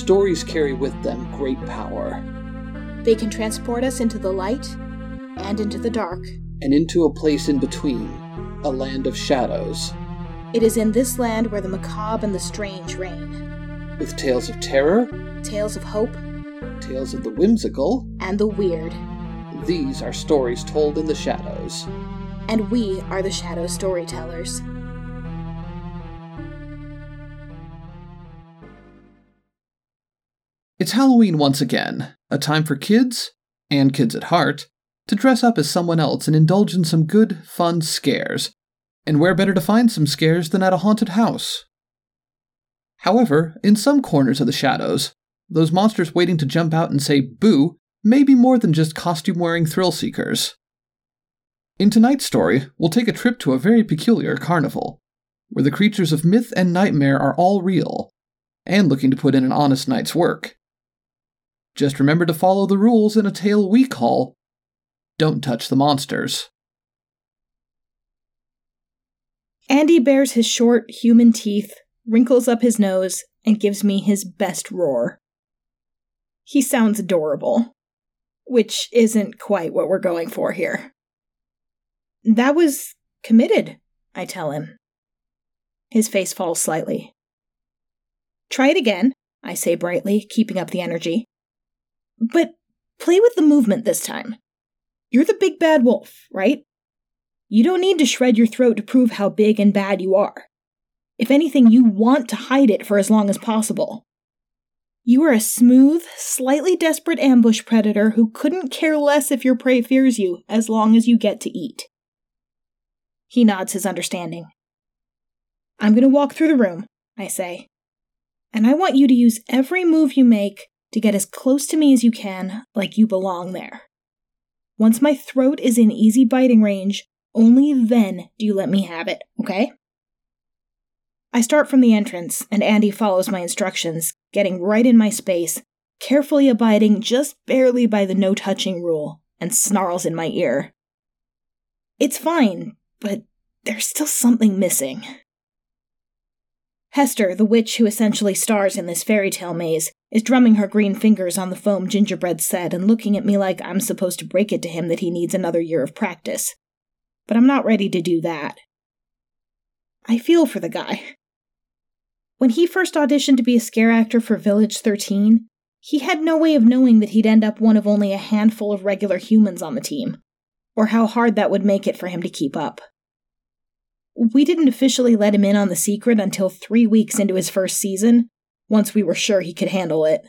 stories carry with them great power. They can transport us into the light and into the dark. And into a place in between, a land of shadows. It is in this land where the macabre and the strange reign. With tales of terror, tales of hope, tales of the whimsical, and the weird. These are stories told in the shadows. And we are the shadow storytellers. It's Halloween once again, a time for kids, and kids at heart, to dress up as someone else and indulge in some good, fun scares. And where better to find some scares than at a haunted house? However, in some corners of the shadows, those monsters waiting to jump out and say boo may be more than just costume-wearing thrill-seekers. In tonight's story, we'll take a trip to a very peculiar carnival, where the creatures of myth and nightmare are all real, and looking to put in an honest night's work. Just remember to follow the rules in a tale we call Don't Touch the Monsters. Andy bares his short, human teeth, wrinkles up his nose, and gives me his best roar. He sounds adorable, which isn't quite what we're going for here. That was committed, I tell him. His face falls slightly. Try it again, I say brightly, keeping up the energy. But play with the movement this time. You're the big bad wolf, right? You don't need to shred your throat to prove how big and bad you are. If anything, you want to hide it for as long as possible. You are a smooth, slightly desperate ambush predator who couldn't care less if your prey fears you as long as you get to eat. He nods his understanding. I'm going to walk through the room, I say. And I want you to use every move you make to get as close to me as you can, like you belong there. Once my throat is in easy biting range, only then do you let me have it, okay? I start from the entrance, and Andy follows my instructions, getting right in my space, carefully abiding just barely by the no-touching rule, and snarls in my ear. It's fine, but there's still something missing. Hester, the witch who essentially stars in this fairy tale maze, is drumming her green fingers on the foam gingerbread set and looking at me like I'm supposed to break it to him that he needs another year of practice. But I'm not ready to do that. I feel for the guy. When he first auditioned to be a scare actor for Village 13, he had no way of knowing that he'd end up one of only a handful of regular humans on the team, or how hard that would make it for him to keep up. We didn't officially let him in on the secret until 3 weeks into his first season, once we were sure he could handle it.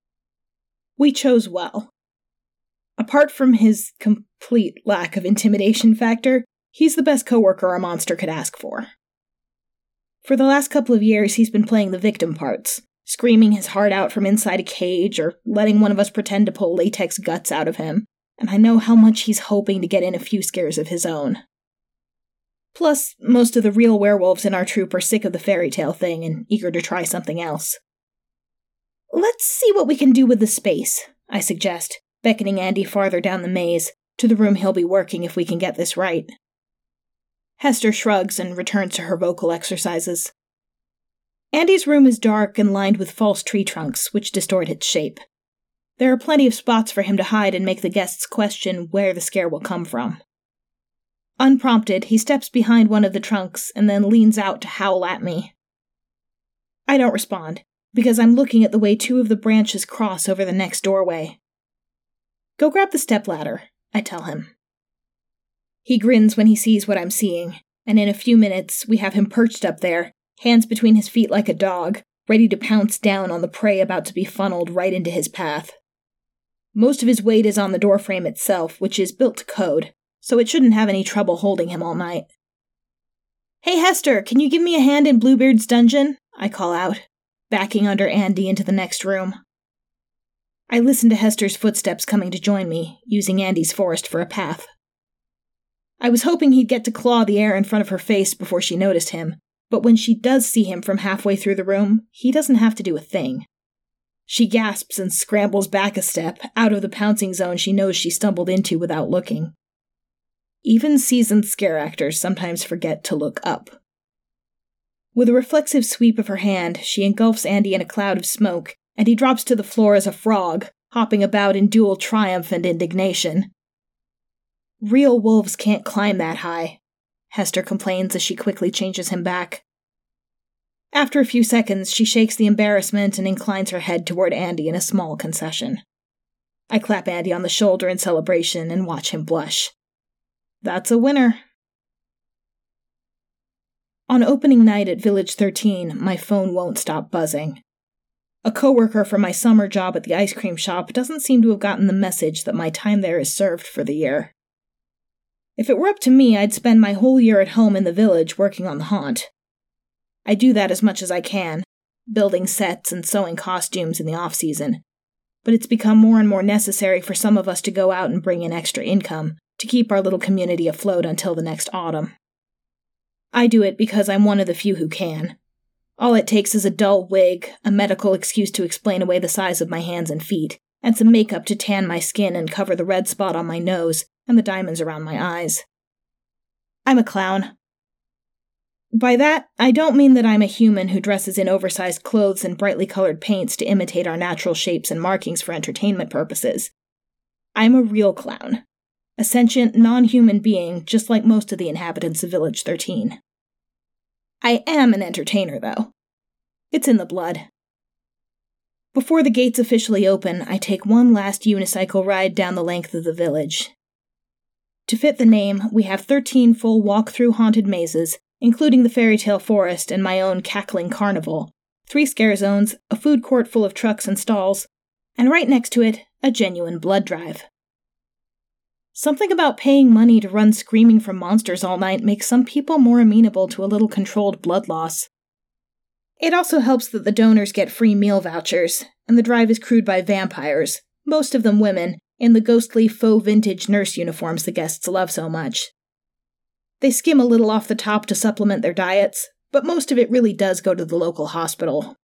We chose well. Apart from his complete lack of intimidation factor, he's the best coworker a monster could ask for. For the last couple of years, he's been playing the victim parts, screaming his heart out from inside a cage or letting one of us pretend to pull latex guts out of him, and I know how much he's hoping to get in a few scares of his own. Plus, most of the real werewolves in our troupe are sick of the fairy tale thing and eager to try something else. Let's see what we can do with the space, I suggest, beckoning Andy farther down the maze, to the room he'll be working if we can get this right. Hester shrugs and returns to her vocal exercises. Andy's room is dark and lined with false tree trunks, which distort its shape. There are plenty of spots for him to hide and make the guests question where the scare will come from. Unprompted, he steps behind one of the trunks and then leans out to howl at me. I don't respond, because I'm looking at the way two of the branches cross over the next doorway. Go grab the stepladder, I tell him. He grins when he sees what I'm seeing, and in a few minutes we have him perched up there, hands between his feet like a dog, ready to pounce down on the prey about to be funneled right into his path. Most of his weight is on the doorframe itself, which is built to code, so it shouldn't have any trouble holding him all night. Hey Hester, can you give me a hand in Bluebeard's dungeon? I call out, backing under Andy into the next room. I listen to Hester's footsteps coming to join me, using Andy's forest for a path. I was hoping he'd get to claw the air in front of her face before she noticed him, but when she does see him from halfway through the room, he doesn't have to do a thing. She gasps and scrambles back a step, out of the pouncing zone she knows she stumbled into without looking. Even seasoned scare actors sometimes forget to look up. With a reflexive sweep of her hand, she engulfs Andy in a cloud of smoke and he drops to the floor as a frog, hopping about in dual triumph and indignation. Real wolves can't climb that high, Hester complains as she quickly changes him back. After a few seconds, she shakes the embarrassment and inclines her head toward Andy in a small concession. I clap Andy on the shoulder in celebration and watch him blush. That's a winner. On opening night at Village 13, my phone won't stop buzzing. A coworker from my summer job at the ice cream shop doesn't seem to have gotten the message that my time there is served for the year. If it were up to me, I'd spend my whole year at home in the village working on the haunt. I do that as much as I can, building sets and sewing costumes in the off-season, but it's become more and more necessary for some of us to go out and bring in extra income to keep our little community afloat until the next autumn. I do it because I'm one of the few who can. All it takes is a dull wig, a medical excuse to explain away the size of my hands and feet, and some makeup to tan my skin and cover the red spot on my nose and the diamonds around my eyes. I'm a clown. By that, I don't mean that I'm a human who dresses in oversized clothes and brightly colored paints to imitate our natural shapes and markings for entertainment purposes. I'm a real clown. A sentient, non-human being, just like most of the inhabitants of Village 13. I am an entertainer, though. It's in the blood. Before the gates officially open, I take one last unicycle ride down the length of the village. To fit the name, we have 13 full walk-through haunted mazes, including the fairy tale forest and my own cackling carnival, 3 scare zones, a food court full of trucks and stalls, and right next to it, a genuine blood drive. Something about paying money to run screaming from monsters all night makes some people more amenable to a little controlled blood loss. It also helps that the donors get free meal vouchers, and the drive is crewed by vampires, most of them women, in the ghostly faux vintage nurse uniforms the guests love so much. They skim a little off the top to supplement their diets, but most of it really does go to the local hospital.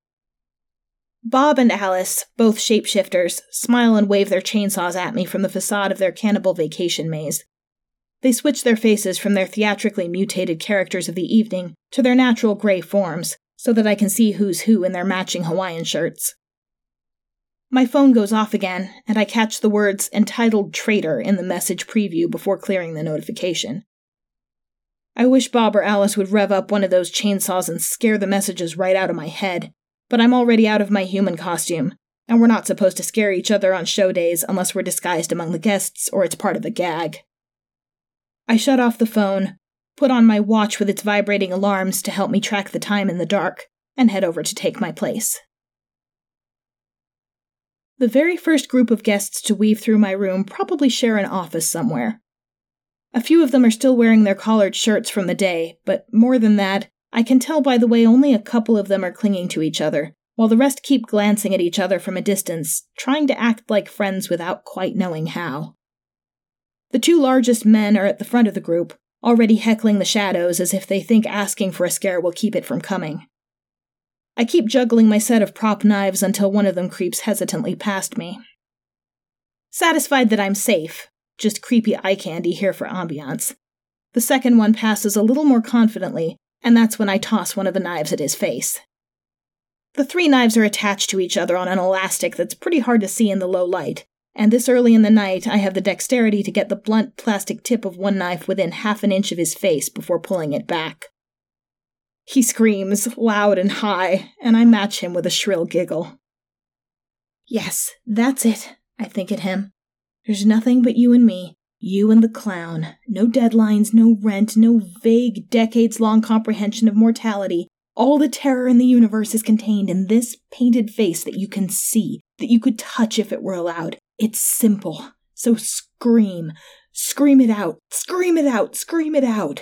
Bob and Alice, both shapeshifters, smile and wave their chainsaws at me from the facade of their cannibal vacation maze. They switch their faces from their theatrically mutated characters of the evening to their natural gray forms, so that I can see who's who in their matching Hawaiian shirts. My phone goes off again, and I catch the words "entitled traitor" in the message preview before clearing the notification. I wish Bob or Alice would rev up one of those chainsaws and scare the messages right out of my head, but I'm already out of my human costume, and we're not supposed to scare each other on show days unless we're disguised among the guests or it's part of the gag. I shut off the phone, put on my watch with its vibrating alarms to help me track the time in the dark, and head over to take my place. The very first group of guests to weave through my room probably share an office somewhere. A few of them are still wearing their collared shirts from the day, but more than that, I can tell by the way only a couple of them are clinging to each other, while the rest keep glancing at each other from a distance, trying to act like friends without quite knowing how. The 2 largest men are at the front of the group, already heckling the shadows as if they think asking for a scare will keep it from coming. I keep juggling my set of prop knives until one of them creeps hesitantly past me. Satisfied that I'm safe, just creepy eye candy here for ambiance, the second one passes a little more confidently, and that's when I toss one of the knives at his face. The 3 knives are attached to each other on an elastic that's pretty hard to see in the low light, and this early in the night I have the dexterity to get the blunt plastic tip of one knife within half an inch of his face before pulling it back. He screams, loud and high, and I match him with a shrill giggle. Yes, that's it, I think at him. There's nothing but you and me. You and the clown. No deadlines, no rent, no vague, decades-long comprehension of mortality. All the terror in the universe is contained in this painted face that you can see, that you could touch if it were allowed. It's simple. So scream. Scream it out. Scream it out. Scream it out.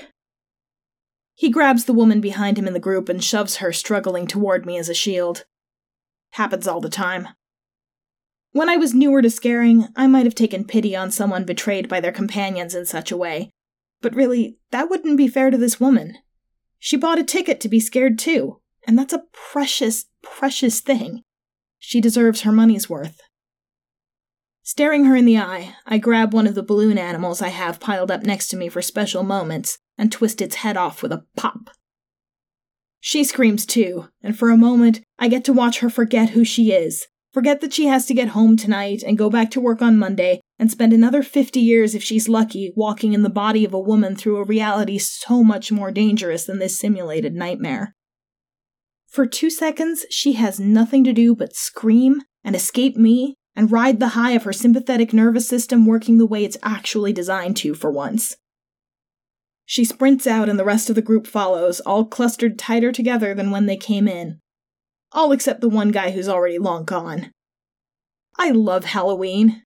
He grabs the woman behind him in the group and shoves her struggling toward me as a shield. Happens all the time. When I was newer to scaring, I might have taken pity on someone betrayed by their companions in such a way. But really, that wouldn't be fair to this woman. She bought a ticket to be scared too, and that's a precious, precious thing. She deserves her money's worth. Staring her in the eye, I grab one of the balloon animals I have piled up next to me for special moments and twist its head off with a pop. She screams too, and for a moment, I get to watch her forget who she is, Forget that she has to get home tonight and go back to work on Monday and spend another 50 years, if she's lucky, walking in the body of a woman through a reality so much more dangerous than this simulated nightmare. For 2 seconds, she has nothing to do but scream and escape me and ride the high of her sympathetic nervous system working the way it's actually designed to for once. She sprints out and the rest of the group follows, all clustered tighter together than when they came in. All except the one guy who's already long gone. I love Halloween.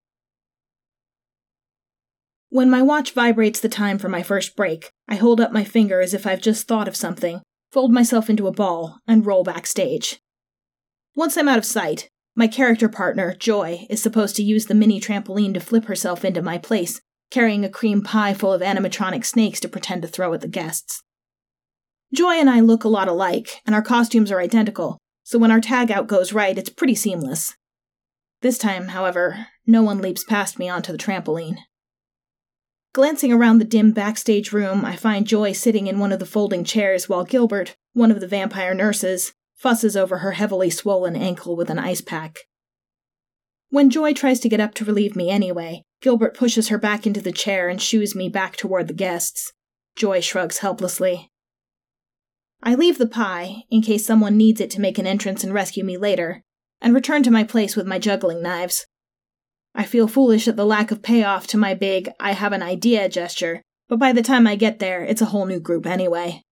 When my watch vibrates the time for my first break, I hold up my finger as if I've just thought of something, fold myself into a ball, and roll backstage. Once I'm out of sight, my character partner, Joy, is supposed to use the mini trampoline to flip herself into my place, carrying a cream pie full of animatronic snakes to pretend to throw at the guests. Joy and I look a lot alike, and our costumes are identical, so when our tag-out goes right, it's pretty seamless. This time, however, no one leaps past me onto the trampoline. Glancing around the dim backstage room, I find Joy sitting in one of the folding chairs while Gilbert, one of the vampire nurses, fusses over her heavily swollen ankle with an ice pack. When Joy tries to get up to relieve me anyway, Gilbert pushes her back into the chair and shoos me back toward the guests. Joy shrugs helplessly. I leave the pie, in case someone needs it to make an entrance and rescue me later, and return to my place with my juggling knives. I feel foolish at the lack of payoff to my big "I have an idea" gesture, but by the time I get there, it's a whole new group anyway.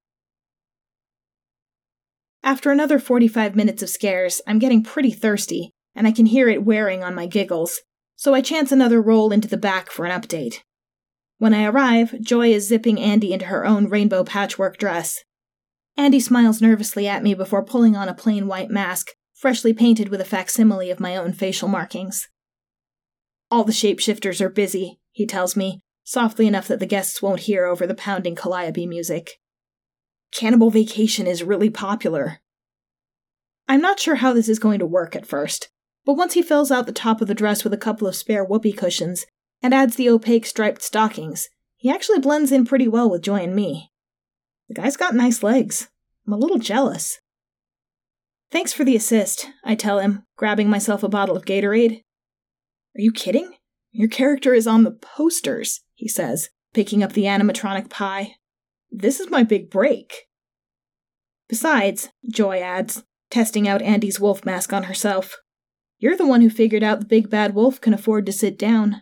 After another 45 minutes of scares, I'm getting pretty thirsty, and I can hear it wearing on my giggles, so I chance another roll into the back for an update. When I arrive, Joy is zipping Andy into her own rainbow patchwork dress. Andy smiles nervously at me before pulling on a plain white mask, freshly painted with a facsimile of my own facial markings. All the shapeshifters are busy, he tells me, softly enough that the guests won't hear over the pounding calliope music. Cannibal Vacation is really popular. I'm not sure how this is going to work at first, but once he fills out the top of the dress with a couple of spare whoopee cushions and adds the opaque striped stockings, he actually blends in pretty well with Joy and me. The guy's got nice legs. I'm a little jealous. Thanks for the assist, I tell him, grabbing myself a bottle of Gatorade. Are you kidding? Your character is on the posters, he says, picking up the animatronic pie. This is my big break. Besides, Joy adds, testing out Andy's wolf mask on herself, you're the one who figured out the big bad wolf can afford to sit down.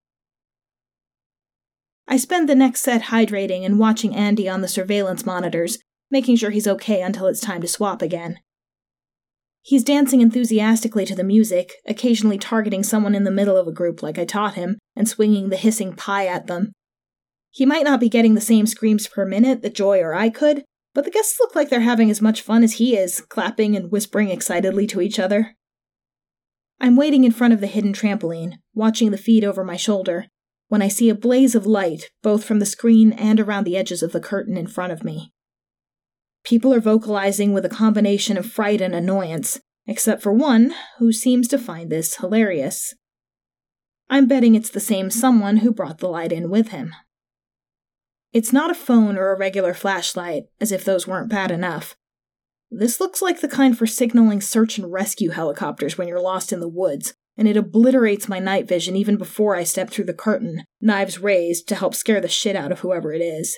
I spend the next set hydrating and watching Andy on the surveillance monitors, making sure he's okay until it's time to swap again. He's dancing enthusiastically to the music, occasionally targeting someone in the middle of a group like I taught him, and swinging the hissing pie at them. He might not be getting the same screams per minute that Joy or I could, but the guests look like they're having as much fun as he is, clapping and whispering excitedly to each other. I'm waiting in front of the hidden trampoline, watching the feed over my shoulder, when I see a blaze of light, both from the screen and around the edges of the curtain in front of me. People are vocalizing with a combination of fright and annoyance, except for one who seems to find this hilarious. I'm betting it's the same someone who brought the light in with him. It's not a phone or a regular flashlight, as if those weren't bad enough. This looks like the kind for signaling search and rescue helicopters when you're lost in the woods, and it obliterates my night vision even before I step through the curtain, knives raised to help scare the shit out of whoever it is.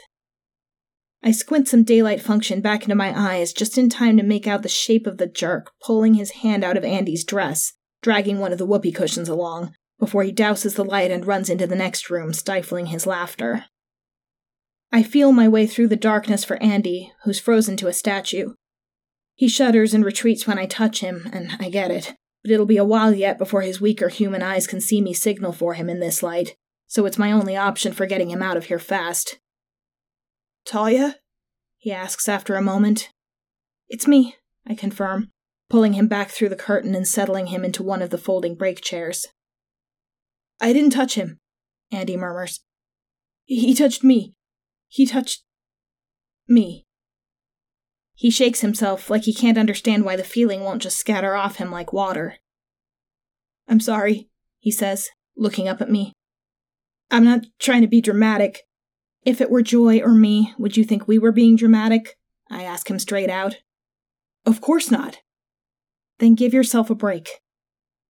I squint some daylight function back into my eyes just in time to make out the shape of the jerk pulling his hand out of Andy's dress, dragging one of the whoopee cushions along, before he douses the light and runs into the next room, stifling his laughter. I feel my way through the darkness for Andy, who's frozen to a statue. He shudders and retreats when I touch him, and I get it, but it'll be a while yet before his weaker human eyes can see me signal for him in this light, so it's my only option for getting him out of here fast. Talia? He asks after a moment. It's me, I confirm, pulling him back through the curtain and settling him into one of the folding break chairs. I didn't touch him, Andy murmurs. He touched me. He touched me. He shakes himself like he can't understand why the feeling won't just scatter off him like water. I'm sorry, he says, looking up at me. I'm not trying to be dramatic. If it were Joy or me, would you think we were being dramatic? I ask him straight out. Of course not. Then give yourself a break.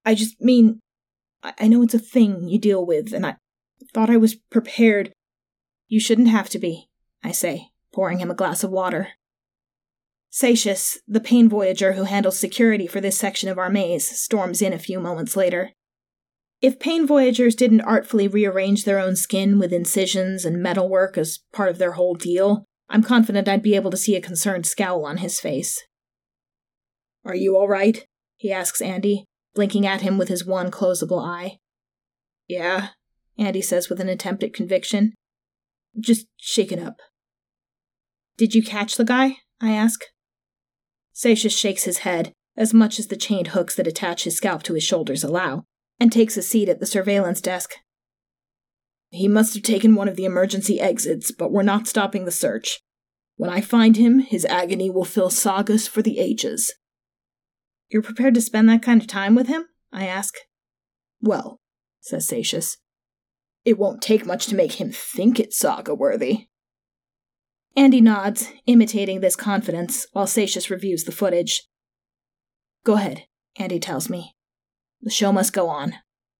I just mean, I know it's a thing you deal with, and I thought I was prepared. You shouldn't have to be, I say, pouring him a glass of water. Satius, the pain voyager who handles security for this section of our maze, storms in a few moments later. If pain voyagers didn't artfully rearrange their own skin with incisions and metalwork as part of their whole deal, I'm confident I'd be able to see a concerned scowl on his face. Are you all right? He asks Andy, blinking at him with his one closable eye. Yeah, Andy says with an attempt at conviction. Just shaken up. Did you catch the guy? I ask. Satius shakes his head, as much as the chained hooks that attach his scalp to his shoulders allow, and takes a seat at the surveillance desk. He must have taken one of the emergency exits, but we're not stopping the search. When I find him, his agony will fill sagas for the ages. You're prepared to spend that kind of time with him? I ask. Well, says Satius, it won't take much to make him think it's saga-worthy. Andy nods, imitating this confidence, while Satius reviews the footage. Go ahead, Andy tells me. The show must go on.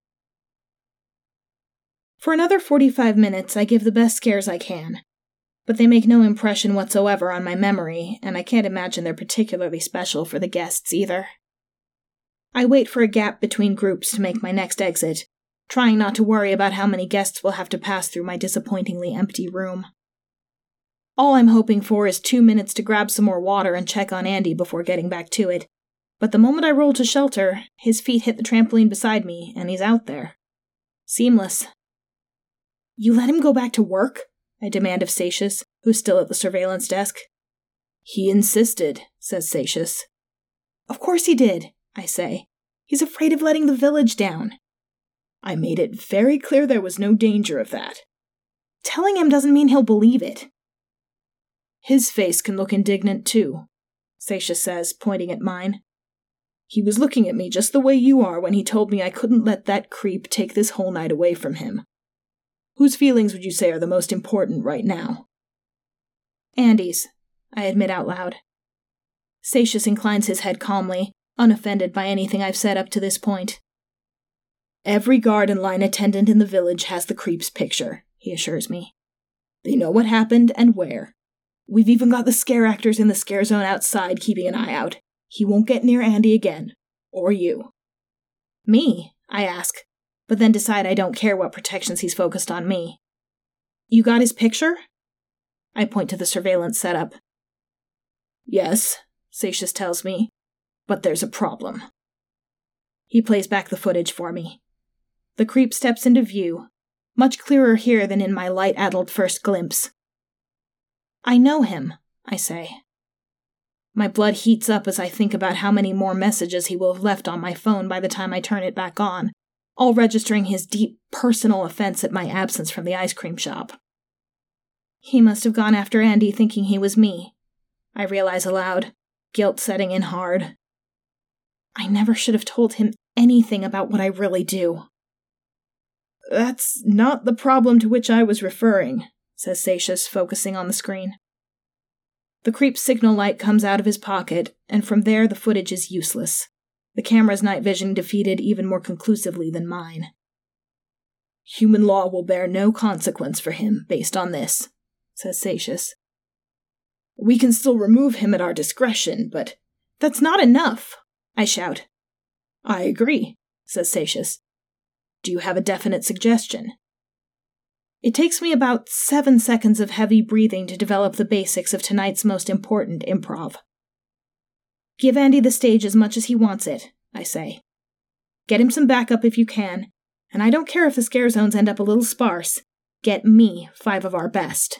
For another 45 minutes, I give the best scares I can, but they make no impression whatsoever on my memory, and I can't imagine they're particularly special for the guests either. I wait for a gap between groups to make my next exit, trying not to worry about how many guests will have to pass through my disappointingly empty room. All I'm hoping for is 2 minutes to grab some more water and check on Andy before getting back to it. But the moment I roll to shelter, his feet hit the trampoline beside me, and he's out there. Seamless. You let him go back to work? I demand of Satius, who's still at the surveillance desk. He insisted, says Satius. Of course he did, I say. He's afraid of letting the village down. I made it very clear there was no danger of that. Telling him doesn't mean he'll believe it. His face can look indignant too, Satius says, pointing at mine. He was looking at me just the way you are when he told me I couldn't let that creep take this whole night away from him. Whose feelings would you say are the most important right now? Andy's, I admit out loud. Satius inclines his head calmly, unoffended by anything I've said up to this point. Every guard and line attendant in the village has the creep's picture, he assures me. They know what happened and where. We've even got the scare actors in the scare zone outside keeping an eye out. He won't get near Andy again. Or you. Me? I ask, but then decide I don't care what protections he's focused on me. You got his picture? I point to the surveillance setup. Yes, Satius tells me, but there's a problem. He plays back the footage for me. The creep steps into view, much clearer here than in my light-addled first glimpse. I know him, I say. My blood heats up as I think about how many more messages he will have left on my phone by the time I turn it back on, all registering his deep personal offense at my absence from the ice cream shop. He must have gone after Andy thinking he was me, I realize aloud, guilt setting in hard. I never should have told him anything about what I really do. That's not the problem to which I was referring, says Satius, focusing on the screen. The creep's signal light comes out of his pocket, and from there the footage is useless, the camera's night vision defeated even more conclusively than mine. Human law will bear no consequence for him based on this, says Satius. We can still remove him at our discretion, but that's not enough, I shout. I agree, says Satius. Do you have a definite suggestion? It takes me about 7 seconds of heavy breathing to develop the basics of tonight's most important improv. Give Andy the stage as much as he wants it, I say. Get him some backup if you can, and I don't care if the scare zones end up a little sparse. Get me 5 of our best.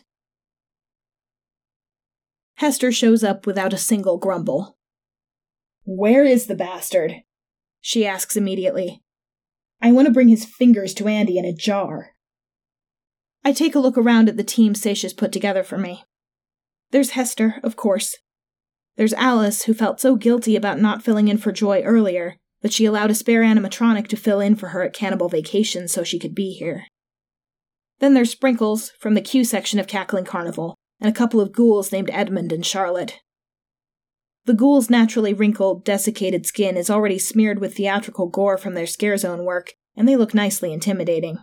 Hester shows up without a single grumble. Where is the bastard? She asks immediately. I want to bring his fingers to Andy in a jar. I take a look around at the team Satius put together for me. There's Hester, of course. There's Alice, who felt so guilty about not filling in for Joy earlier that she allowed a spare animatronic to fill in for her at Cannibal Vacation so she could be here. Then there's Sprinkles, from the Q section of Cackling Carnival, and a couple of ghouls named Edmund and Charlotte. The ghouls' naturally wrinkled, desiccated skin is already smeared with theatrical gore from their scare zone work, and they look nicely intimidating.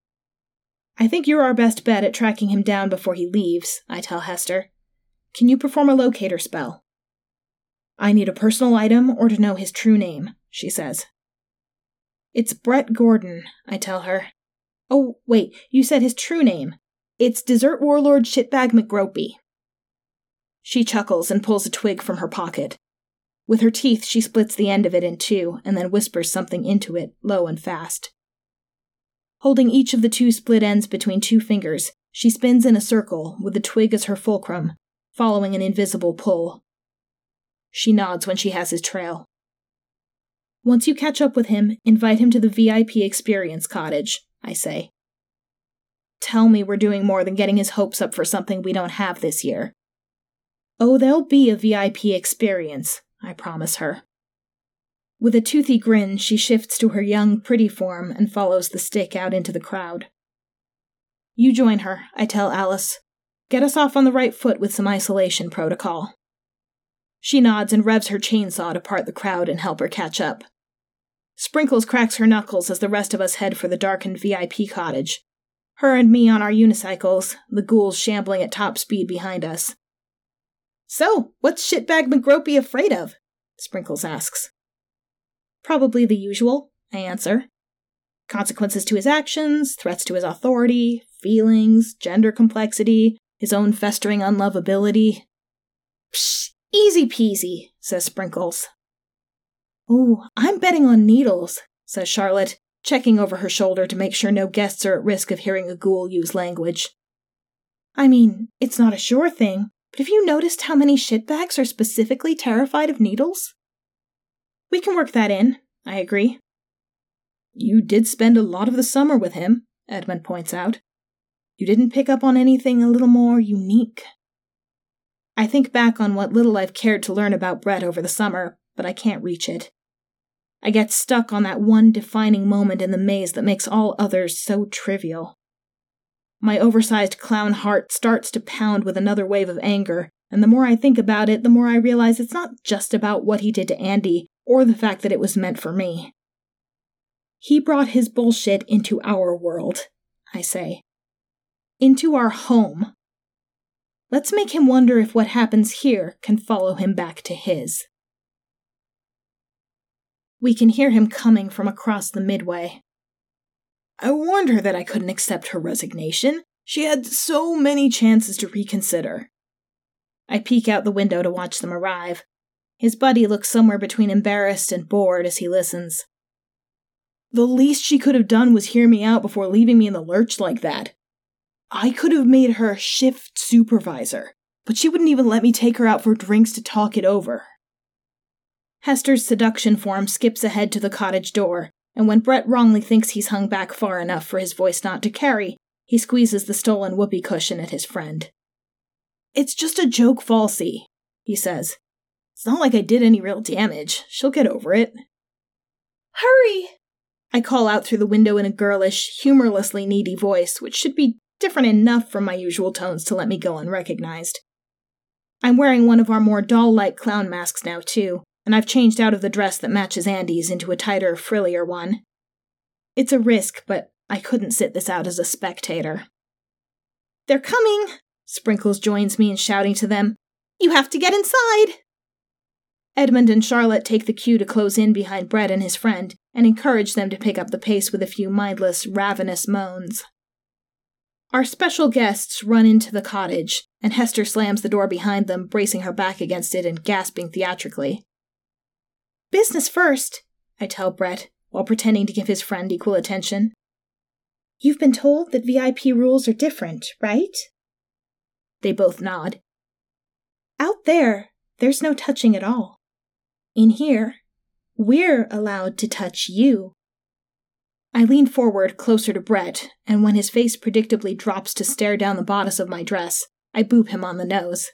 I think you're our best bet at tracking him down before he leaves, I tell Hester. Can you perform a locator spell? I need a personal item or to know his true name, she says. It's Brett Gordon, I tell her. Oh, wait, you said his true name. It's Desert Warlord Shitbag McGropey. She chuckles and pulls a twig from her pocket. With her teeth, she splits the end of it in two and then whispers something into it, low and fast. Holding each of the two split ends between two fingers, she spins in a circle with the twig as her fulcrum, following an invisible pull. She nods when she has his trail. Once you catch up with him, invite him to the VIP experience cottage, I say. Tell me we're doing more than getting his hopes up for something we don't have this year. Oh, there'll be a VIP experience, I promise her. With a toothy grin, she shifts to her young, pretty form and follows the stick out into the crowd. You join her, I tell Alice. Get us off on the right foot with some isolation protocol. She nods and revs her chainsaw to part the crowd and help her catch up. Sprinkles cracks her knuckles as the rest of us head for the darkened VIP cottage. Her and me on our unicycles, the ghouls shambling at top speed behind us. So, what's Shitbag McGropey afraid of? Sprinkles asks. Probably the usual, I answer. Consequences to his actions, threats to his authority, feelings, gender complexity, his own festering unlovability. Psh, easy peasy, says Sprinkles. Oh, I'm betting on needles, says Charlotte, checking over her shoulder to make sure no guests are at risk of hearing a ghoul use language. I mean, it's not a sure thing, but have you noticed how many shitbags are specifically terrified of needles? We can work that in, I agree. You did spend a lot of the summer with him, Edmund points out. You didn't pick up on anything a little more unique. I think back on what little I've cared to learn about Brett over the summer, but I can't reach it. I get stuck on that one defining moment in the maze that makes all others so trivial. My oversized clown heart starts to pound with another wave of anger, and the more I think about it, the more I realize it's not just about what he did to Andy, or the fact that it was meant for me. He brought his bullshit into our world, I say. Into our home. Let's make him wonder if what happens here can follow him back to his. We can hear him coming from across the midway. I warned her that I couldn't accept her resignation. She had so many chances to reconsider. I peek out the window to watch them arrive. His buddy looks somewhere between embarrassed and bored as he listens. The least she could have done was hear me out before leaving me in the lurch like that. I could have made her shift supervisor, but she wouldn't even let me take her out for drinks to talk it over. Hester's seduction form skips ahead to the cottage door, and when Brett wrongly thinks he's hung back far enough for his voice not to carry, he squeezes the stolen whoopee cushion at his friend. It's just a joke falsie, he says. It's not like I did any real damage. She'll get over it. Hurry! I call out through the window in a girlish, humorlessly needy voice, which should be different enough from my usual tones to let me go unrecognized. I'm wearing one of our more doll-like clown masks now, too, and I've changed out of the dress that matches Andy's into a tighter, frillier one. It's a risk, but I couldn't sit this out as a spectator. They're coming! Sprinkles joins me in shouting to them. You have to get inside! Edmund and Charlotte take the cue to close in behind Brett and his friend, and encourage them to pick up the pace with a few mindless, ravenous moans. Our special guests run into the cottage, and Hester slams the door behind them, bracing her back against it and gasping theatrically. Business first, I tell Brett, while pretending to give his friend equal attention. You've been told that VIP rules are different, right? They both nod. Out there, there's no touching at all. In here, we're allowed to touch you. I lean forward closer to Brett, and when his face predictably drops to stare down the bodice of my dress, I boop him on the nose.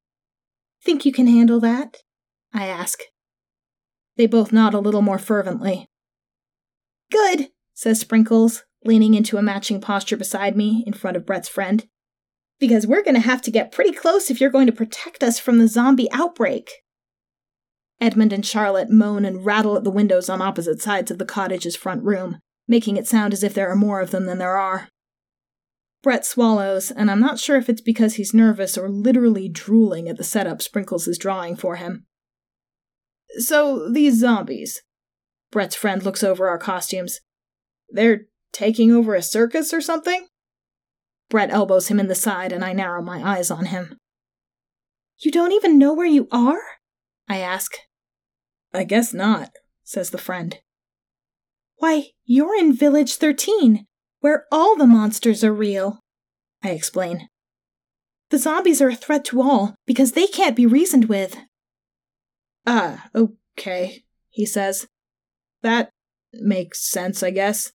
Think you can handle that? I ask. They both nod a little more fervently. Good, says Sprinkles, leaning into a matching posture beside me in front of Brett's friend. Because we're going to have to get pretty close if you're going to protect us from the zombie outbreak. Edmund and Charlotte moan and rattle at the windows on opposite sides of the cottage's front room, making it sound as if there are more of them than there are. Brett swallows, and I'm not sure if it's because he's nervous or literally drooling at the setup Sprinkles is drawing for him. So, these zombies. Brett's friend looks over our costumes. They're taking over a circus or something? Brett elbows him in the side, and I narrow my eyes on him. You don't even know where you are? I ask. I guess not, says the friend. Why, you're in Village 13, where all the monsters are real, I explain. The zombies are a threat to all, because they can't be reasoned with. Ah, okay, he says. That makes sense, I guess.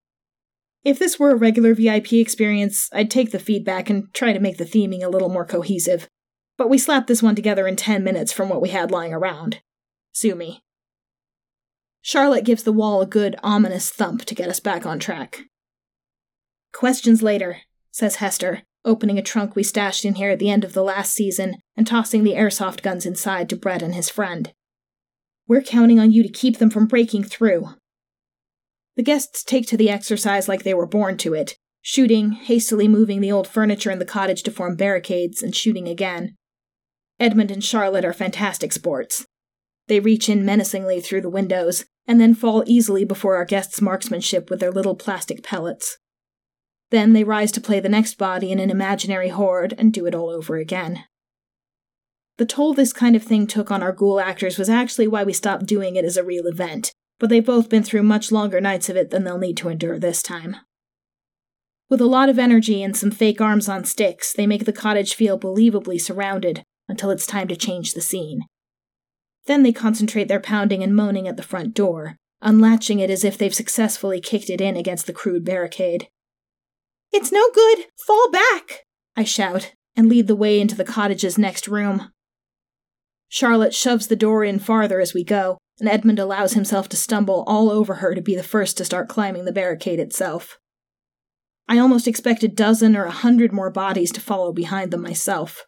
If this were a regular VIP experience, I'd take the feedback and try to make the theming a little more cohesive. But we slapped this one together in 10 minutes from what we had lying around. Sue me. Charlotte gives the wall a good, ominous thump to get us back on track. Questions later, says Hester, opening a trunk we stashed in here at the end of the last season and tossing the airsoft guns inside to Brett and his friend. We're counting on you to keep them from breaking through. The guests take to the exercise like they were born to it, shooting, hastily moving the old furniture in the cottage to form barricades, and shooting again. Edmund and Charlotte are fantastic sports. They reach in menacingly through the windows, and then fall easily before our guests' marksmanship with their little plastic pellets. Then they rise to play the next body in an imaginary horde and do it all over again. The toll this kind of thing took on our ghoul actors was actually why we stopped doing it as a real event, but they've both been through much longer nights of it than they'll need to endure this time. With a lot of energy and some fake arms on sticks, they make the cottage feel believably surrounded until it's time to change the scene. Then they concentrate their pounding and moaning at the front door, unlatching it as if they've successfully kicked it in against the crude barricade. It's no good! Fall back! I shout, and lead the way into the cottage's next room. Charlotte shoves the door in farther as we go, and Edmund allows himself to stumble all over her to be the first to start climbing the barricade itself. I almost expect a dozen or 100 more bodies to follow behind them myself.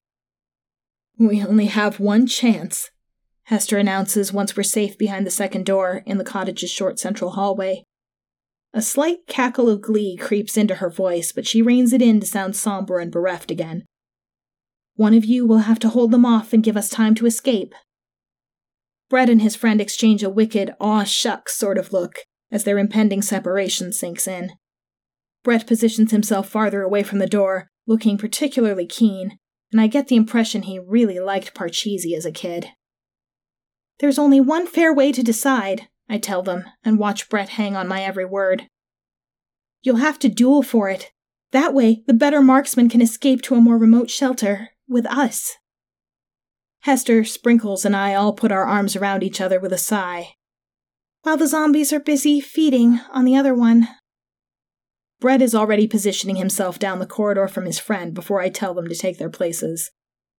We only have one chance, Hester announces once we're safe behind the second door in the cottage's short central hallway. A slight cackle of glee creeps into her voice, but she reins it in to sound somber and bereft again. One of you will have to hold them off and give us time to escape. Brett and his friend exchange a wicked, aw-shucks sort of look as their impending separation sinks in. Brett positions himself farther away from the door, looking particularly keen, and I get the impression he really liked Parcheesi as a kid. There's only one fair way to decide, I tell them, and watch Brett hang on my every word. You'll have to duel for it. That way, the better marksman can escape to a more remote shelter, with us. Hester, Sprinkles, and I all put our arms around each other with a sigh. While the zombies are busy feeding on the other one. Brett is already positioning himself down the corridor from his friend before I tell them to take their places.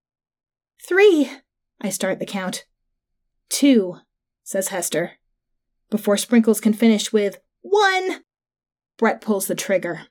3, I start the count. 2, says Hester. Before Sprinkles can finish with 1, Brett pulls the trigger.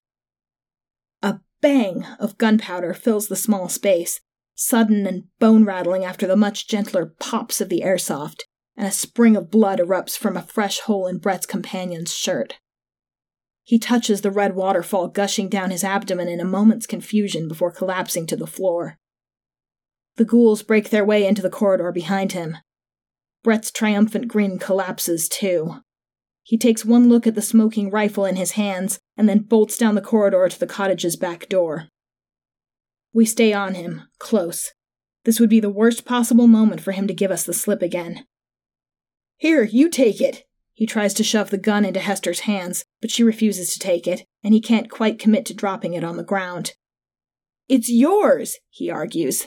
A bang of gunpowder fills the small space, sudden and bone-rattling after the much gentler pops of the airsoft, and a spring of blood erupts from a fresh hole in Brett's companion's shirt. He touches the red waterfall gushing down his abdomen in a moment's confusion before collapsing to the floor. The ghouls break their way into the corridor behind him. Brett's triumphant grin collapses, too. He takes one look at the smoking rifle in his hands and then bolts down the corridor to the cottage's back door. We stay on him, close. This would be the worst possible moment for him to give us the slip again. Here, you take it! He tries to shove the gun into Hester's hands, but she refuses to take it, and he can't quite commit to dropping it on the ground. It's yours, he argues.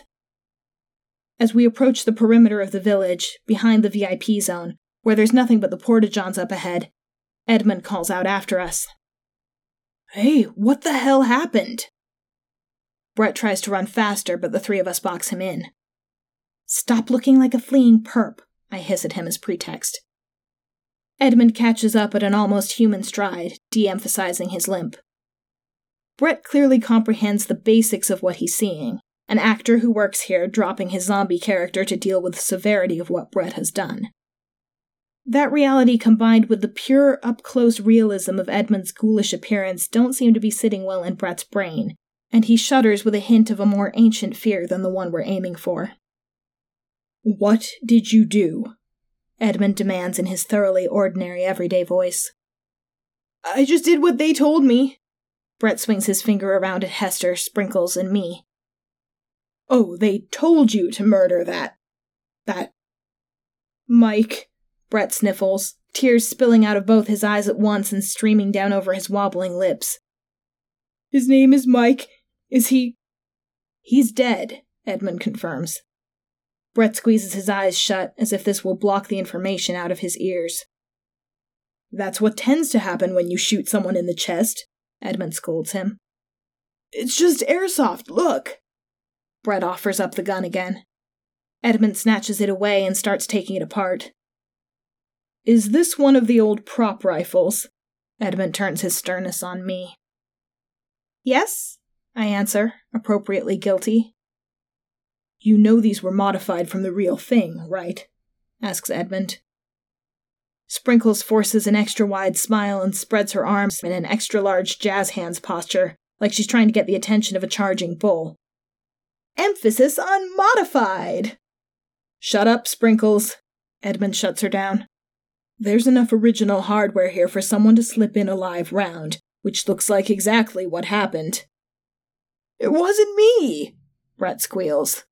As we approach the perimeter of the village, behind the VIP zone, where there's nothing but the porta-johns up ahead, Edmund calls out after us. Hey, what the hell happened? Brett tries to run faster, but the 3 of us box him in. Stop looking like a fleeing perp, I hiss at him as pretext. Edmund catches up at an almost human stride, de-emphasizing his limp. Brett clearly comprehends the basics of what he's seeing, an actor who works here dropping his zombie character to deal with the severity of what Brett has done. That reality combined with the pure, up-close realism of Edmund's ghoulish appearance don't seem to be sitting well in Brett's brain, and he shudders with a hint of a more ancient fear than the one we're aiming for. "What did you do?" Edmund demands in his thoroughly ordinary, everyday voice. "I just did what they told me." Brett swings his finger around at Hester, Sprinkles, and me. "Oh, they told you to murder that... Mike," Brett sniffles, tears spilling out of both his eyes at once and streaming down over his wobbling lips. "His name is Mike. Is he..." "He's dead," Edmund confirms. Brett squeezes his eyes shut, as if this will block the information out of his ears. "That's what tends to happen when you shoot someone in the chest," Edmund scolds him. "It's just airsoft, look!" Brett offers up the gun again. Edmund snatches it away and starts taking it apart. "Is this one of the old prop rifles?" Edmund turns his sternness on me. "Yes," I answer, appropriately guilty. "You know these were modified from the real thing, right?" asks Edmund. Sprinkles forces an extra-wide smile and spreads her arms in an extra-large jazz hands posture, like she's trying to get the attention of a charging bull. "Emphasis on modified!" "Shut up, Sprinkles." Edmund shuts her down. "There's enough original hardware here for someone to slip in a live round, which looks like exactly what happened." "It wasn't me!" Brett squeals.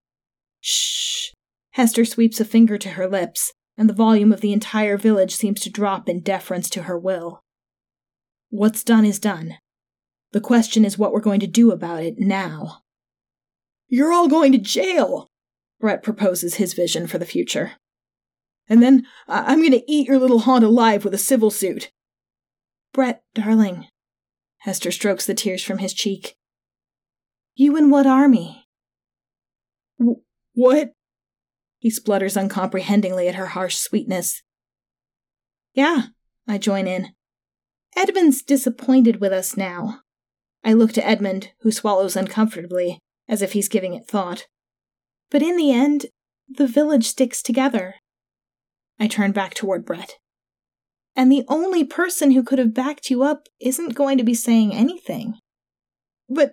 "Shh." Hester sweeps a finger to her lips, and the volume of the entire village seems to drop in deference to her will. What's done is done. The question is what we're going to do about it now. "You're all going to jail," Brett proposes his vision for the future. "And then I'm going to eat your little haunt alive with a civil suit." "Brett, darling." Hester strokes the tears from his cheek. "You in what army?" "What?" He splutters uncomprehendingly at her harsh sweetness. "Yeah," I join in. "Edmund's disappointed with us now." I look to Edmund, who swallows uncomfortably, as if he's giving it thought. "But in the end, the village sticks together." I turn back toward Brett. "And the only person who could have backed you up isn't going to be saying anything." But...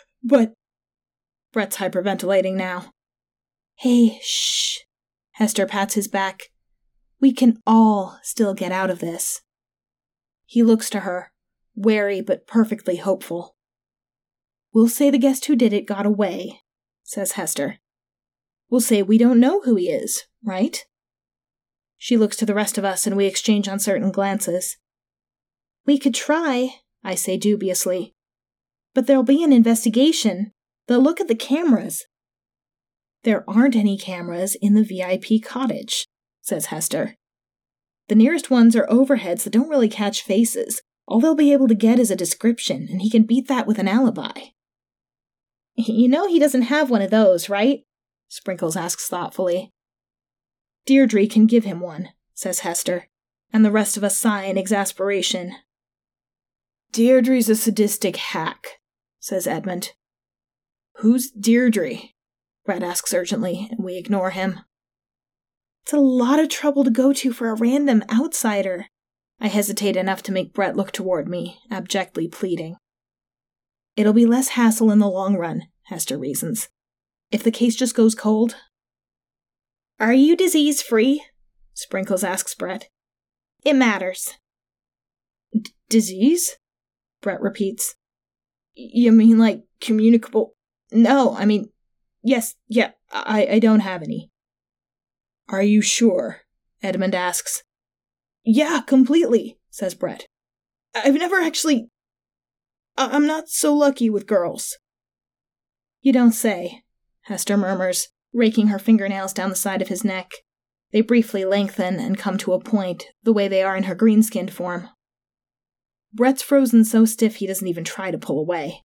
Brett's hyperventilating now. "Hey, shh." Hester pats his back. "We can all still get out of this." He looks to her, wary but perfectly hopeful. "We'll say the guest who did it got away," says Hester. "We'll say we don't know who he is, right?" She looks to the rest of us and we exchange uncertain glances. "We could try," I say dubiously. "But there'll be an investigation. They'll look at the cameras." "There aren't any cameras in the VIP cottage," says Hester. "The nearest ones are overheads that don't really catch faces. All they'll be able to get is a description, and he can beat that with an alibi." "You know he doesn't have one of those, right?" Sprinkles asks thoughtfully. "Deirdre can give him one," says Hester, and the rest of us sigh in exasperation. "Deirdre's a sadistic hack," says Edmund. "Who's Deirdre?" Brett asks urgently, and we ignore him. "It's a lot of trouble to go to for a random outsider." I hesitate enough to make Brett look toward me, abjectly pleading. "It'll be less hassle in the long run," Hester reasons. "If the case just goes cold." "Are you disease-free?" Sprinkles asks Brett. "It matters." "Disease?" Brett repeats. "You mean like communicable?" "No, I mean, yes, yeah, I don't have any." "Are you sure?" Edmund asks. "Yeah, completely," says Brett. "I've never actually... I'm not so lucky with girls." "You don't say," Hester murmurs, raking her fingernails down the side of his neck. They briefly lengthen and come to a point, the way they are in her green-skinned form. Brett's frozen so stiff he doesn't even try to pull away.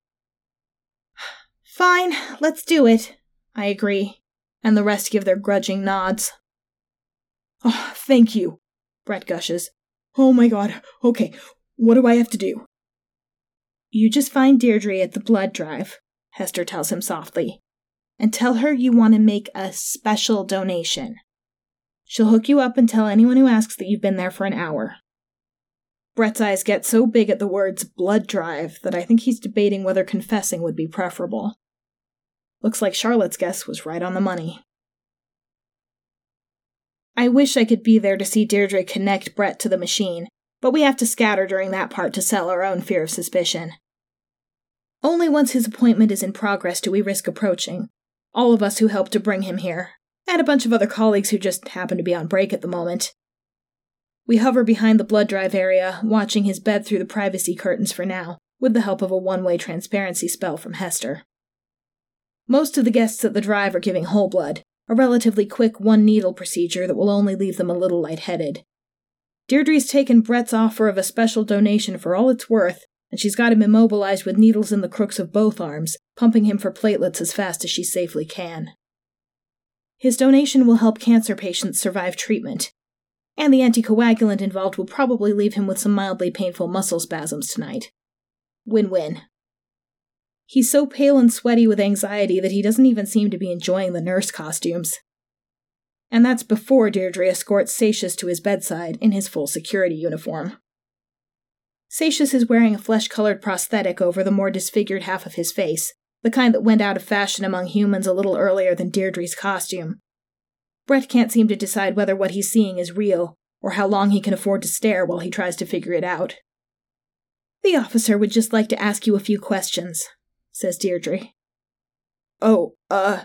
"Fine, let's do it," I agree, and the rest give their grudging nods. "Oh, thank you," Brett gushes. "Oh my god, okay, what do I have to do?" "You just find Deirdre at the blood drive," Hester tells him softly, and tell her you want to make a special donation. She'll hook you up and tell anyone who asks that you've been there for an hour." Brett's eyes get so big at the words blood drive that I think he's debating whether confessing would be preferable. Looks like Charlotte's guess was right on the money. I wish I could be there to see Deirdre connect Brett to the machine, but we have to scatter during that part to sell our own fear of suspicion. Only once his appointment is in progress do we risk approaching, all of us who helped to bring him here, and a bunch of other colleagues who just happen to be on break at the moment. We hover behind the blood drive area, watching his bed through the privacy curtains for now, with the help of a one-way transparency spell from Hester. Most of the guests at the drive are giving whole blood, a relatively quick one-needle procedure that will only leave them a little lightheaded. Deirdre's taken Brett's offer of a special donation for all it's worth, and she's got him immobilized with needles in the crooks of both arms, pumping him for platelets as fast as she safely can. His donation will help cancer patients survive treatment, and the anticoagulant involved will probably leave him with some mildly painful muscle spasms tonight. Win-win. He's so pale and sweaty with anxiety that he doesn't even seem to be enjoying the nurse costumes. And that's before Deirdre escorts Satius to his bedside in his full security uniform. Satius is wearing a flesh-colored prosthetic over the more disfigured half of his face, the kind that went out of fashion among humans a little earlier than Deirdre's costume. Brett can't seem to decide whether what he's seeing is real, or how long he can afford to stare while he tries to figure it out. "The officer would just like to ask you a few questions," says Deirdre. "Oh,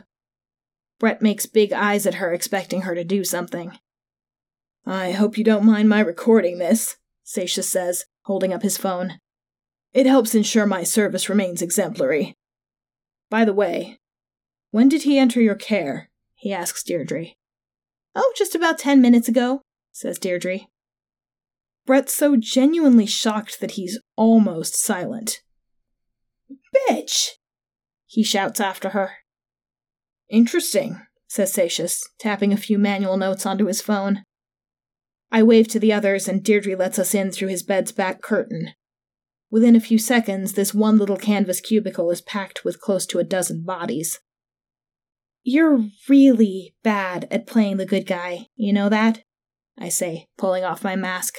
Brett makes big eyes at her, expecting her to do something. "I hope you don't mind my recording this," Satius says, holding up his phone. "It helps ensure my service remains exemplary. By the way, when did he enter your care?" he asks Deirdre. "Oh, just about 10 minutes ago," says Deirdre. Brett's so genuinely shocked that he's almost silent. "Bitch!" he shouts after her. "Interesting," says Satius, tapping a few manual notes onto his phone. I wave to the others, and Deirdre lets us in through his bed's back curtain. Within a few seconds, this one little canvas cubicle is packed with close to a dozen bodies. "You're really bad at playing the good guy, you know that?" I say, pulling off my mask.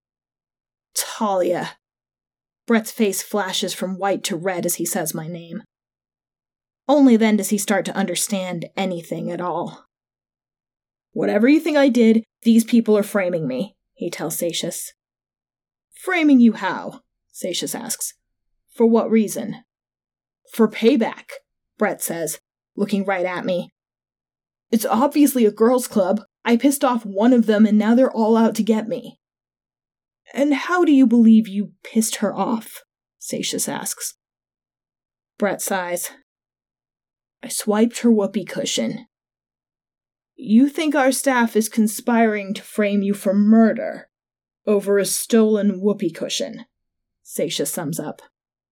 "Talia." Brett's face flashes from white to red as he says my name. Only then does he start to understand anything at all. "Whatever you think I did, these people are framing me," he tells Satius. "Framing you how?" Satius asks. "For what reason?" "For payback," Brett says, looking right at me. "It's obviously a girls' club. I pissed off one of them and now they're all out to get me." "And how do you believe you pissed her off?" Satius asks. Brett sighs. "I swiped her whoopee cushion." "You think our staff is conspiring to frame you for murder over a stolen whoopee cushion?" Satius sums up.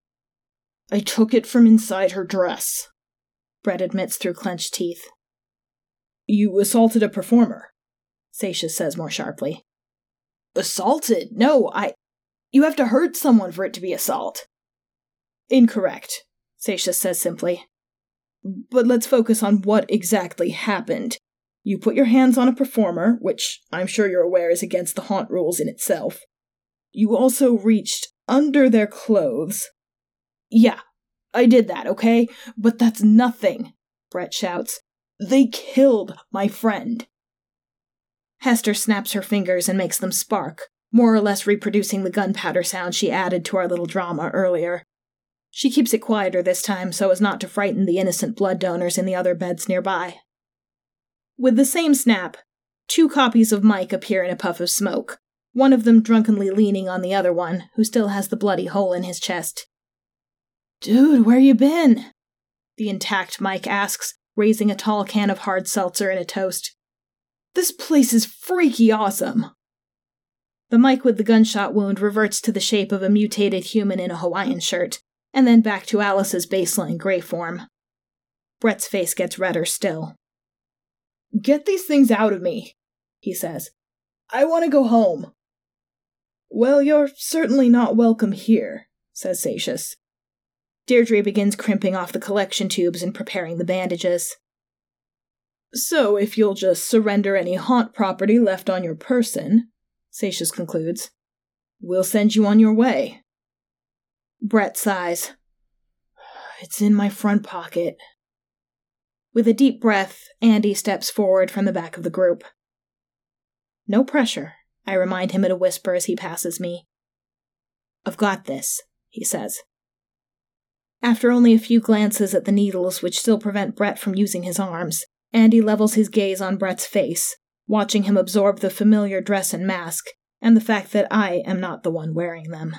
"I took it from inside her dress," Brett admits through clenched teeth. "You assaulted a performer," Satius says more sharply. "Assaulted? No, You have to hurt someone for it to be assault." "Incorrect," Satius says simply. "But let's focus on what exactly happened. You put your hands on a performer, which I'm sure you're aware is against the haunt rules in itself. You also reached under their clothes." "Yeah, I did that, okay? But that's nothing," Brett shouts. "They killed my friend." Hester snaps her fingers and makes them spark, more or less reproducing the gunpowder sound she added to our little drama earlier. She keeps it quieter this time so as not to frighten the innocent blood donors in the other beds nearby. With the same snap, 2 copies of Mike appear in a puff of smoke, one of them drunkenly leaning on the other one, who still has the bloody hole in his chest. "Dude, where you been?" the intact Mike asks, raising a tall can of hard seltzer and a toast. "This place is freaky awesome." The Mike with the gunshot wound reverts to the shape of a mutated human in a Hawaiian shirt, and then back to Alice's baseline gray form. Brett's face gets redder still. "Get these things out of me," he says. "I want to go home." "Well, you're certainly not welcome here," says Satius. Deirdre begins crimping off the collection tubes and preparing the bandages. So if you'll just surrender any haunt property left on your person, Satius concludes, we'll send you on your way. Brett sighs. It's in my front pocket. With a deep breath, Andy steps forward from the back of the group. No pressure, I remind him in a whisper as he passes me. I've got this, he says. After only a few glances at the needles which still prevent Brett from using his arms, Andy levels his gaze on Brett's face, watching him absorb the familiar dress and mask, and the fact that I am not the one wearing them.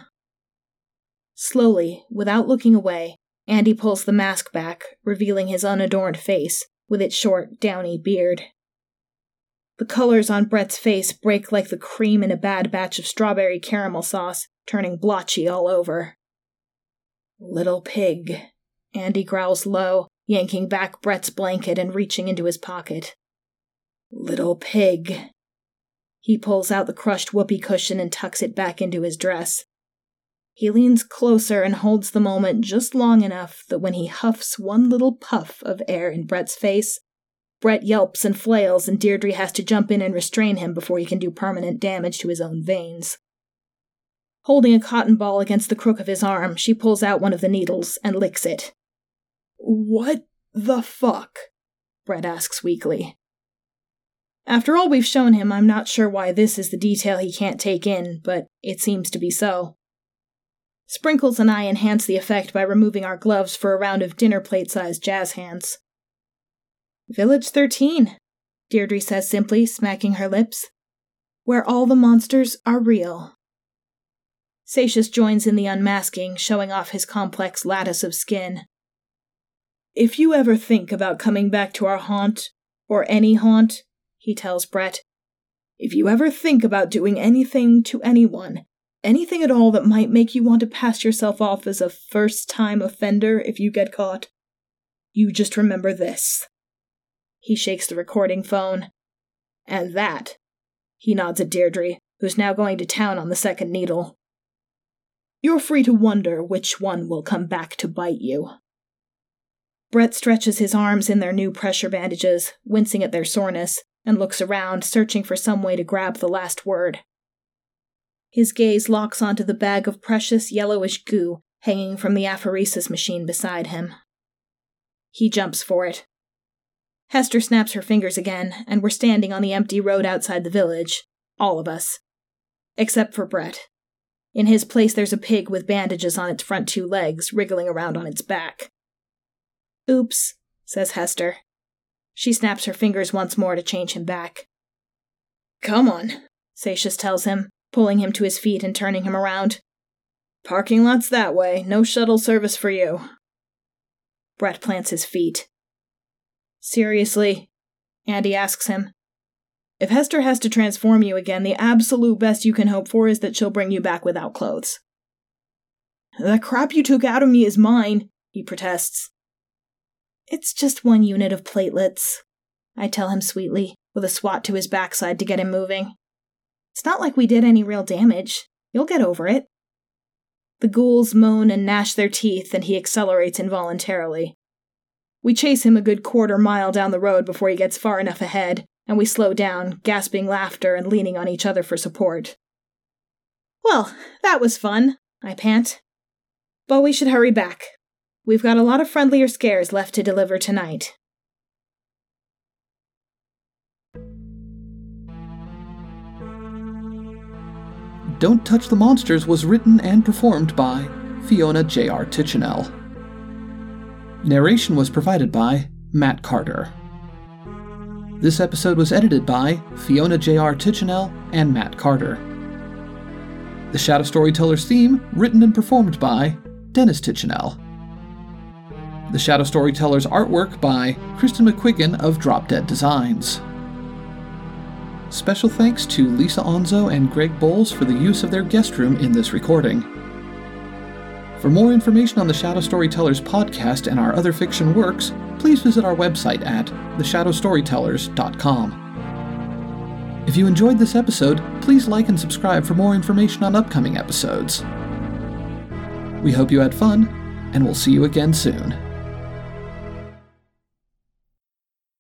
Slowly, without looking away, Andy pulls the mask back, revealing his unadorned face, with its short, downy beard. The colors on Brett's face break like the cream in a bad batch of strawberry caramel sauce, turning blotchy all over. Little pig, Andy growls low, yanking back Brett's blanket and reaching into his pocket. Little pig. He pulls out the crushed whoopee cushion and tucks it back into his dress. He leans closer and holds the moment just long enough that when he huffs one little puff of air in Brett's face, Brett yelps and flails and Deirdre has to jump in and restrain him before he can do permanent damage to his own veins. Holding a cotton ball against the crook of his arm, she pulls out one of the needles and licks it. What the fuck? Brett asks weakly. After all we've shown him, I'm not sure why this is the detail he can't take in, but it seems to be so. Sprinkles and I enhance the effect by removing our gloves for a round of dinner plate-sized jazz hands. Village 13, Deirdre says simply, smacking her lips. Where all the monsters are real. Satius joins in the unmasking, showing off his complex lattice of skin. If you ever think about coming back to our haunt, or any haunt, he tells Brett, if you ever think about doing anything to anyone, anything at all that might make you want to pass yourself off as a first-time offender if you get caught, you just remember this. He shakes the recording phone. And that, he nods at Deirdre, who's now going to town on the second needle. You're free to wonder which one will come back to bite you. Brett stretches his arms in their new pressure bandages, wincing at their soreness, and looks around, searching for some way to grab the last word. His gaze locks onto the bag of precious yellowish goo hanging from the apheresis machine beside him. He jumps for it. Hester snaps her fingers again, and we're standing on the empty road outside the village, all of us. Except for Brett. In his place there's a pig with bandages on its front two legs, wriggling around on its back. Oops, says Hester. She snaps her fingers once more to change him back. Come on, Satius tells him, pulling him to his feet and turning him around. Parking lot's that way, no shuttle service for you. Brett plants his feet. Seriously? Andy asks him. If Hester has to transform you again, the absolute best you can hope for is that she'll bring you back without clothes. That crap you took out of me is mine, he protests. It's just 1 unit of platelets, I tell him sweetly, with a swat to his backside to get him moving. It's not like we did any real damage. You'll get over it. The ghouls moan and gnash their teeth, and he accelerates involuntarily. We chase him a good quarter-mile down the road before he gets far enough ahead, and we slow down, gasping laughter and leaning on each other for support. Well, that was fun, I pant. But we should hurry back. We've got a lot of friendlier scares left to deliver tonight. Don't Touch the Monsters was written and performed by Fiona J.R. Tichenel. Narration was provided by Matt Carter. This episode was edited by Fiona J.R. Tichenel and Matt Carter. The Shadow Storyteller's theme, written and performed by Dennis Tichenel. The Shadow Storyteller's artwork by Kristen McQuiggan of Drop Dead Designs. Special thanks to Lisa Onzo and Greg Bowles for the use of their guest room in this recording. For more information on the Shadow Storytellers podcast and our other fiction works, please visit our website at theshadowstorytellers.com. If you enjoyed this episode, please like and subscribe for more information on upcoming episodes. We hope you had fun, and we'll see you again soon.